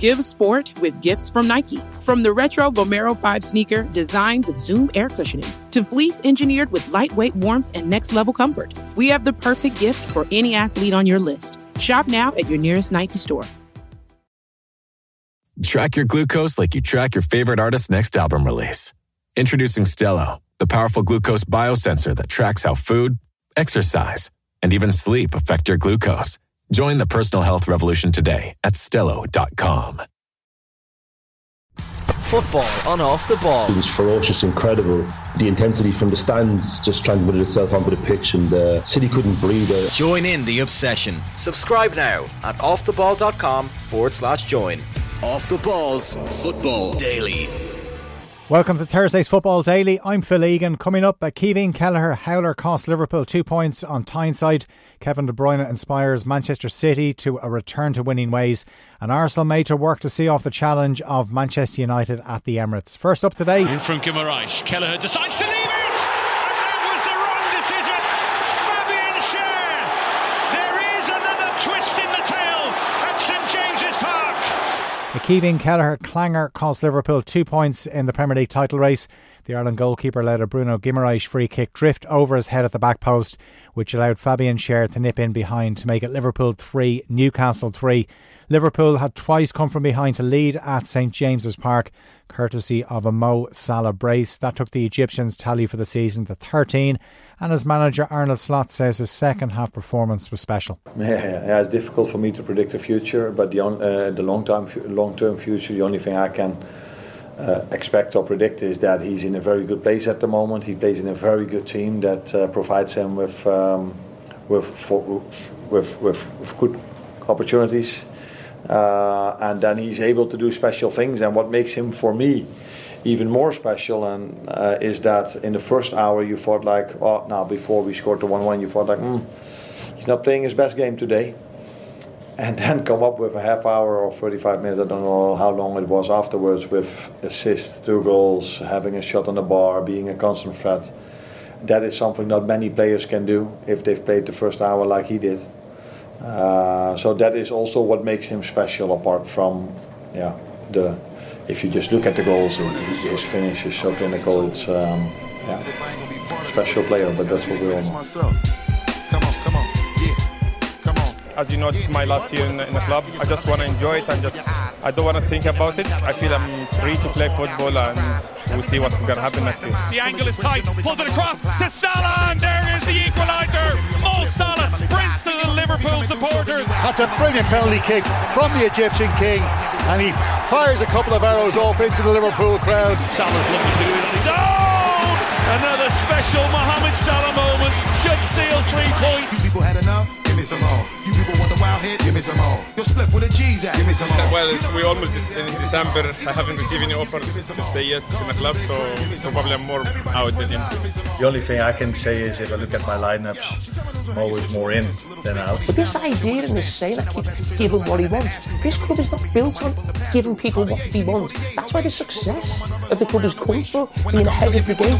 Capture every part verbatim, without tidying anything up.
Give sport with gifts from Nike. From the retro Vomero five sneaker designed with Zoom air cushioning to fleece engineered with lightweight warmth and next-level comfort, we have the perfect gift for any athlete on your list. Shop now at your nearest Nike store. Track your glucose like you track your favorite artist's next album release. Introducing Stelo, the powerful glucose biosensor that tracks how food, exercise, and even sleep affect your glucose. Join the personal health revolution today at stelo dot com. Football on Off the Ball. It was ferocious, incredible. The intensity from the stands just transmitted itself onto the pitch, and the city couldn't breathe. Join in the obsession. Subscribe now at offtheball.com forward slash join. Off the Ball's Football Daily. Welcome to Thursday's Football Daily. I'm Phil Egan. Coming up, Kevin Kelleher howler cost Liverpool two points on Tyneside. Kevin De Bruyne inspires Manchester City to a return to winning ways. And Arsenal made to work to see off the challenge of Manchester United at the Emirates. First up today. In from Guimaraes. Kelleher decides to leave it. And that was the wrong decision. Fabian Schär. There is another twist in the tail at St James's Park. The Kevin Kelleher clanger cost Liverpool two points in the Premier League title race. The Ireland goalkeeper let a Bruno Guimaraes free kick drift over his head at the back post, which allowed Fabian Schär to nip in behind to make it Liverpool three, Newcastle three. Liverpool had twice come from behind to lead at St James's Park, courtesy of a Mo Salah brace. That took the Egyptians' tally for the season to thirteen, and as manager Arnold Slot says his second half performance was special. Yeah, yeah, it's difficult for me to predict the future, but the, on, uh, the long-term long-term future, the only thing I can uh, expect or predict is that he's in a very good place at the moment. He plays in a very good team that uh, provides him with, um, with, for, with, with, with good opportunities. Uh, and then he's able to do special things, and what makes him for me even more special and uh, is that in the first hour you thought like, oh, now before we scored the one one, you thought like, hmm, he's not playing his best game today, and then come up with a half hour or thirty-five minutes, I don't know how long it was afterwards, with assists, two goals, having a shot on the bar, being a constant threat. That is something not many players can do if they've played the first hour like he did. Uh, so that is also what makes him special, apart from yeah the if you just look at the goals, his finish, his shot in the goal, it's um, yeah special player, but that's what we all know. As you know, this is my last year in, in the club. I just want to enjoy it and just I don't want to think about it. I feel I'm free to play football, and we'll see what's going to happen next year. The angle is tight, pulls it across to Salah, and there is the equaliser. Mo Salah sprints to the Liverpool supporters. That's a brilliant penalty kick from the Egyptian king, and he fires a couple of arrows off into the Liverpool crowd. Salah's looking to do it on his own. Another special Mohamed Salah moment should seal three points. You people had enough? Give me some more. You people want the wild hit? Give me some more. Your split with the G's at? Give me some more. Well, it's, we almost in December. I haven't received any offer to stay yet in the club, so probably I'm more out than in. The only thing I can say is if I look at my lineups, I'm always more in than out. But this idea and this saying that keep give him what he wants, this club is not built on giving people what they want. That's why the success of the club has come through being ahead of the game.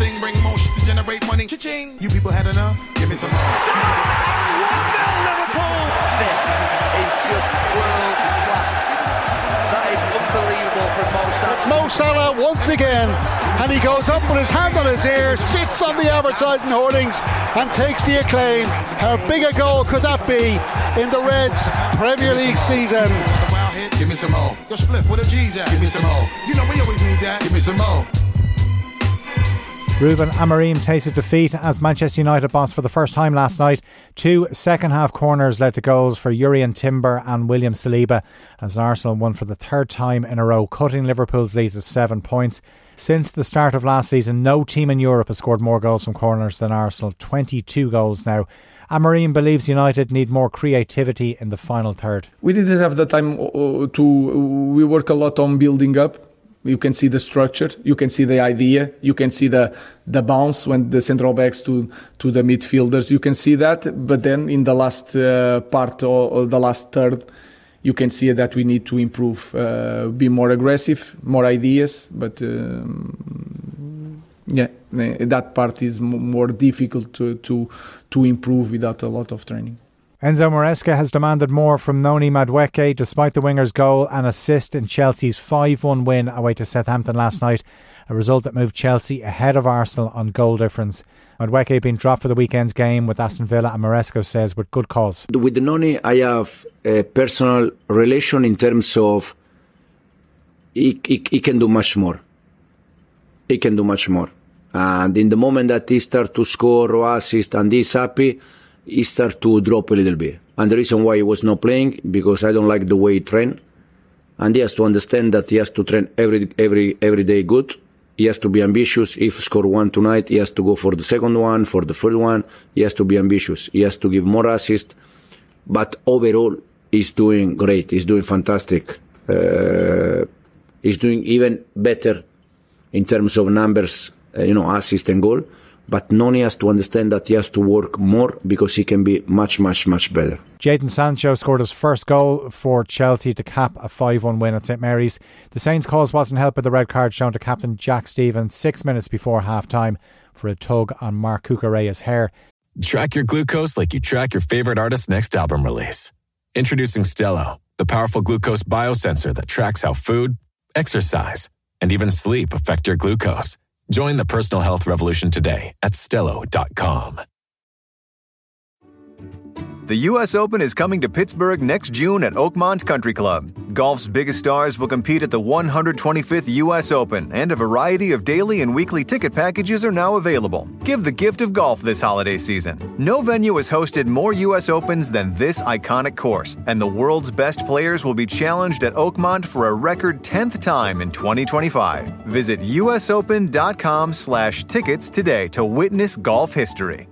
You people had enough? Give me some more. Liverpool! This is just world class. That is unbelievable from Mo Salah. It's Mo Salah once again, and he goes up with his hand on his ear, sits on the advertising hoardings and takes the acclaim. How big a goal could that be in the Reds Premier League season? Give me some more. Your split with the G's at? Give me some more. You know we always need that. Give me some more. Ruben Amorim tasted defeat as Manchester United boss for the first time last night. Two second half corners led to goals for Jurrien Timber and William Saliba as Arsenal won for the third time in a row, cutting Liverpool's lead to seven points. Since the start of last season, no team in Europe has scored more goals from corners than Arsenal, twenty-two goals now. Amorim believes United need more creativity in the final third. We didn't have the time to, we work a lot on building up. You can see the structure, you can see the idea, you can see the the bounce when the central backs to to the midfielders, you can see that. But then in the last uh, part or, or the last third, you can see that we need to improve, uh, be more aggressive, more ideas. But um, yeah, that part is more difficult to to to improve without a lot of training. Enzo Maresca has demanded more from Noni Madueke despite the winger's goal and assist in Chelsea's five one win away to Southampton last night, a result that moved Chelsea ahead of Arsenal on goal difference. Madueke being dropped for the weekend's game with Aston Villa, and Maresca says with good cause. With the Noni, I have a personal relation in terms of he, he, he can do much more. He can do much more. And in the moment that he starts to score or assist and he's happy, he starts to drop a little bit. And the reason why he was not playing, because I don't like the way he train. And he has to understand that he has to train every every every day good. He has to be ambitious. If he score one tonight, he has to go for the second one, for the third one. He has to be ambitious. He has to give more assists. But overall, he's doing great. He's doing fantastic. Uh, he's doing even better in terms of numbers, uh, you know, assist and goal. But Noni has to understand that he has to work more because he can be much, much, much better. Jadon Sancho scored his first goal for Chelsea to cap a five one win at St Mary's. The Saints' cause wasn't helped by the red card shown to captain Jack Stevens six minutes before half-time for a tug on Mark Cucurella's hair. Track your glucose like you track your favourite artist's next album release. Introducing Stello, the powerful glucose biosensor that tracks how food, exercise, and even sleep affect your glucose. Join the personal health revolution today at Stello dot com. The U S Open is coming to Pittsburgh next June at Oakmont Country Club. Golf's biggest stars will compete at the one hundred twenty-fifth U S Open, and a variety of daily and weekly ticket packages are now available. Give the gift of golf this holiday season. No venue has hosted more U S Opens than this iconic course, and the world's best players will be challenged at Oakmont for a record tenth time in twenty twenty-five. Visit usopen.com slash tickets today to witness golf history.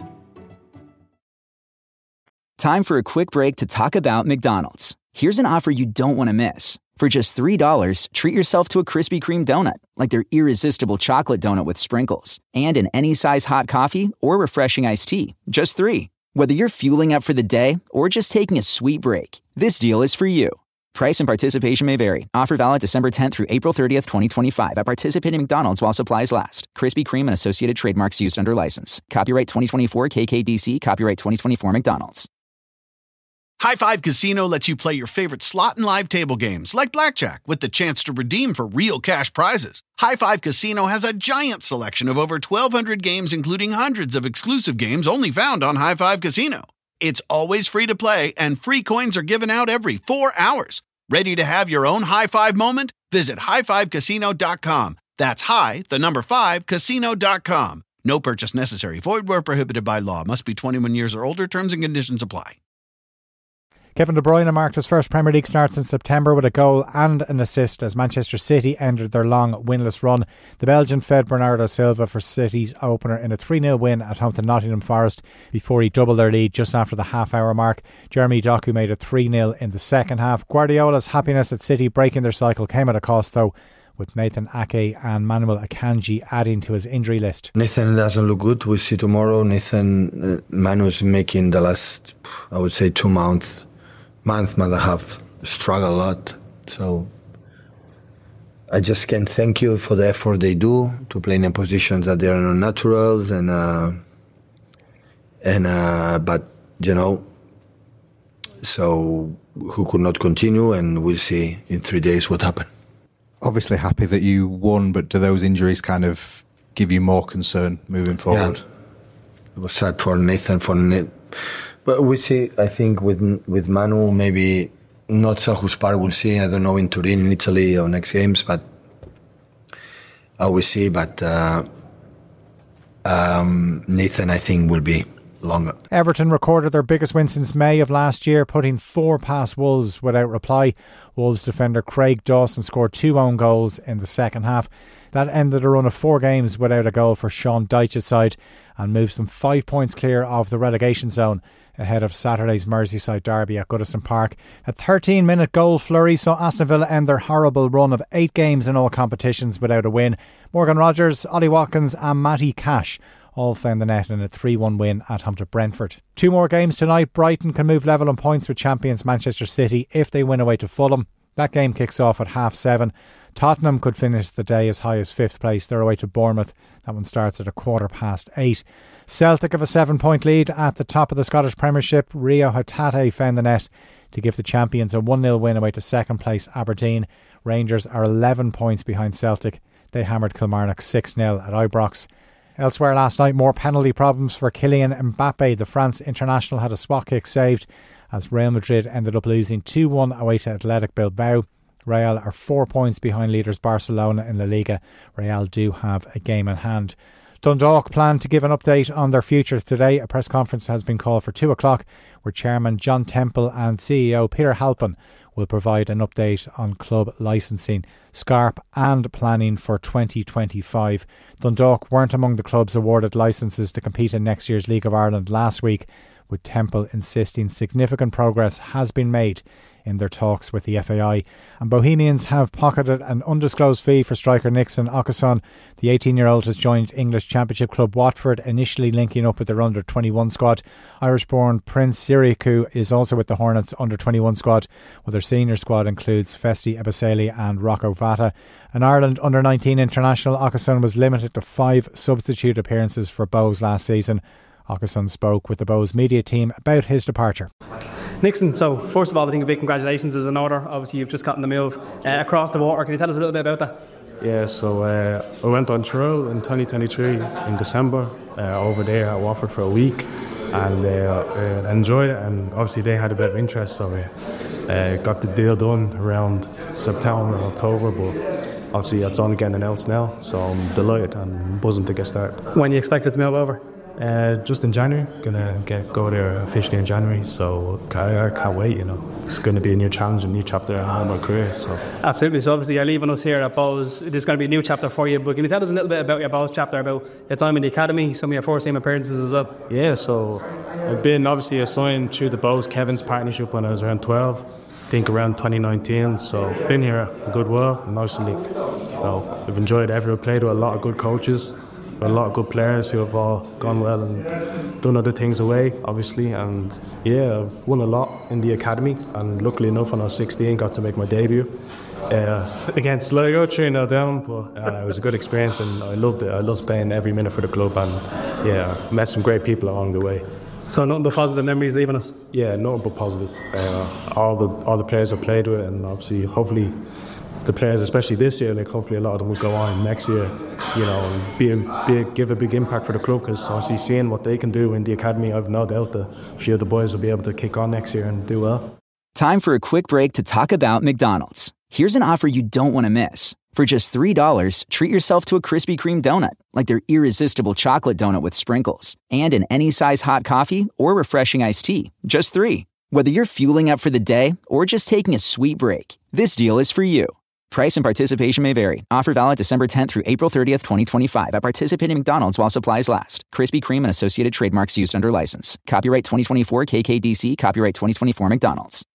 Time for a quick break to talk about McDonald's. Here's an offer you don't want to miss. For just three dollars, treat yourself to a Krispy Kreme donut, like their irresistible chocolate donut with sprinkles, and an any size hot coffee or refreshing iced tea. Just three. Whether you're fueling up for the day or just taking a sweet break, this deal is for you. Price and participation may vary. Offer valid December tenth through April thirtieth, twenty twenty-five at participating McDonald's while supplies last. Krispy Kreme and associated trademarks used under license. Copyright twenty twenty-four K K D C. Copyright twenty twenty-four McDonald's. High Five Casino lets you play your favorite slot and live table games like blackjack with the chance to redeem for real cash prizes. High Five Casino has a giant selection of over twelve hundred games, including hundreds of exclusive games only found on High Five Casino. It's always free to play, and free coins are given out every four hours. Ready to have your own high five moment? Visit high five casino dot com. That's high, the number five, casino dot com. No purchase necessary. Void where prohibited by law. Must be twenty-one years or older. Terms and conditions apply. Kevin De Bruyne marked his first Premier League start since September with a goal and an assist as Manchester City ended their long winless run. The Belgian fed Bernardo Silva for City's opener in a three nil win at home to Nottingham Forest before he doubled their lead just after the half-hour mark. Jeremy Doku made it three nil in the second half. Guardiola's happiness at City breaking their cycle came at a cost though, with Nathan Ake and Manuel Akanji adding to his injury list. Nathan doesn't look good. We'll see tomorrow. Nathan, uh, Manuel's making the last, I would say, two months month, month and a half, struggle a lot. So I just can't thank you for the effort they do to play in a positions that they are not naturals and uh, and uh, but you know, so who could not continue, and we'll see in three days what happened. Obviously happy that you won, but do those injuries kind of give you more concern moving forward? Yeah. It was sad for Nathan, for Nathan. But we see, I think, with with Manu, maybe not St. Park, we'll see. I don't know, in Turin, in Italy, or next games, but uh, we'll see. But uh, um, Nathan, I think, will be longer. Everton recorded their biggest win since May of last year, putting four past Wolves without reply. Wolves defender Craig Dawson scored two own goals in the second half. That ended a run of four games without a goal for Sean Dyche's side and moves them five points clear of the relegation zone ahead of Saturday's Merseyside derby at Goodison Park. A thirteen minute goal flurry saw Aston Villa end their horrible run of eight games in all competitions without a win. Morgan Rogers, Ollie Watkins and Matty Cash all found the net in a three one win at home to Brentford. Two more games tonight. Brighton can move level on points with champions Manchester City if they win away to Fulham. That game kicks off at half seven. Tottenham could finish the day as high as fifth place. They're away to Bournemouth. That one starts at a quarter past eight. Celtic have a seven-point lead at the top of the Scottish Premiership. Rio Hatate found the net to give the champions a one nil win away to second place Aberdeen. Rangers are eleven points behind Celtic. They hammered Kilmarnock six nil at Ibrox. Elsewhere last night, more penalty problems for Kylian Mbappe. The France international had a spot kick saved as Real Madrid ended up losing two one away to Athletic Bilbao. Real are four points behind leaders Barcelona in La Liga. Real do have a game in hand. Dundalk plan to give an update on their future today. A press conference has been called for two o'clock where Chairman John Temple and C E O Peter Halpin will provide an update on club licensing, Scarp and planning for twenty twenty-five. Dundalk weren't among the clubs awarded licences to compete in next year's League of Ireland last week, with Temple insisting significant progress has been made in their talks with the F A I. And Bohemians have pocketed an undisclosed fee for striker Nixon Okason. The eighteen-year-old has joined English Championship club Watford, initially linking up with their under twenty-one squad. Irish-born Prince Siriku is also with the Hornets under twenty-one squad, while their senior squad includes Festi Ebaseli and Rocco Vata. An Ireland under nineteen international, Okason was limited to five substitute appearances for Bohs last season. Okason spoke with the Bohs media team about his departure. Nixon, so first of all, I think a big congratulations is in order. Obviously, you've just gotten the move uh, across the water. Can you tell us a little bit about that? Yeah, so uh, I went on trial in twenty twenty-three in December uh, over there at Watford for a week, and uh, uh, enjoyed it. And obviously, they had a bit of interest, so we uh, got the deal done around September, October. But obviously, it's only getting announced now, so I'm delighted and buzzing to get started. When you expect it to move over? Uh, just in January, gonna get go there officially in January, so I, I can't wait. You know, it's going to be a new challenge, a new chapter in my career. So absolutely. So obviously, you're leaving us here at Bohs. There's going to be a new chapter for you. But can you tell us a little bit about your Bohs chapter, about your time in the academy, some of your first team appearances as well? Yeah, so I've been obviously assigned through the Bohs Kevin's partnership when I was around twelve. I think around twenty nineteen. So been here a good while. Nice league. You know, I've enjoyed every played with a lot of good coaches. A lot of good players who have all gone well and done other things away, obviously. And yeah, I've won a lot in the academy. And luckily enough, when I was sixteen, got to make my debut uh, against Sligo, three nil down. But uh, it was a good experience, and I loved it. I loved playing every minute for the club, and yeah, met some great people along the way. So nothing but positive memories leaving us? Yeah, nothing but positive. Uh, all the all the players I played with, and obviously, hopefully, the players, especially this year, like hopefully a lot of them will go on next year, you know, and be a big, give a big impact for the club, because obviously seeing what they can do in the academy, I've no doubt that a few of the boys will be able to kick on next year and do well. Time for a quick break to talk about McDonald's. Here's an offer you don't want to miss. For just three dollars, treat yourself to a Krispy Kreme donut, like their irresistible chocolate donut with sprinkles, and an any size hot coffee or refreshing iced tea. Just three. Whether you're fueling up for the day or just taking a sweet break, this deal is for you. Price and participation may vary. Offer valid December tenth through April thirtieth, twenty twenty-five at participating McDonald's while supplies last. Krispy Kreme and associated trademarks used under license. Copyright twenty twenty-four K K D C. Copyright twenty twenty-four McDonald's.